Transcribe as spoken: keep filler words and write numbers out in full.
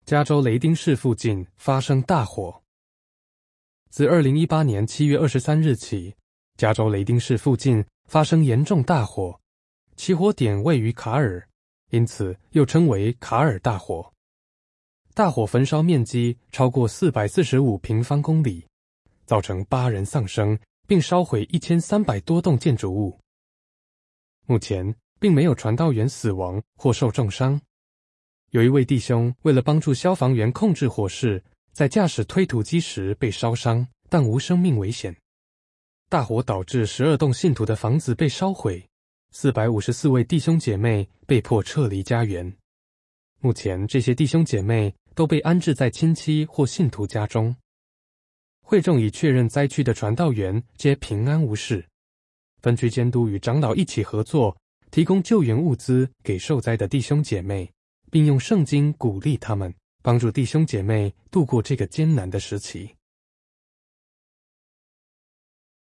加州雷丁市附近发生大火。自二零一八年七月二十三日起，加州雷丁市附近发生严重大火，起火点位于卡尔，因此又称为卡尔大火。大火焚烧面积超过四百四十五平方公里，造成八人丧生，并烧毁一千三百多栋建筑物。目前并没有传道员死亡或受重伤。有一位弟兄为了帮助消防员控制火势，在驾驶推土机时被烧伤，但无生命危险。大火导致十二栋信徒的房子被烧毁，四百五十四位弟兄姐妹被迫撤离家园。目前这些弟兄姐妹都被安置在亲戚或信徒家中。会众已确认灾区的传道员皆平安无事。分区监督与长老一起合作，提供救援物资给受灾的弟兄姐妹，并用圣经鼓励他们，帮助弟兄姐妹度过这个艰难的时期。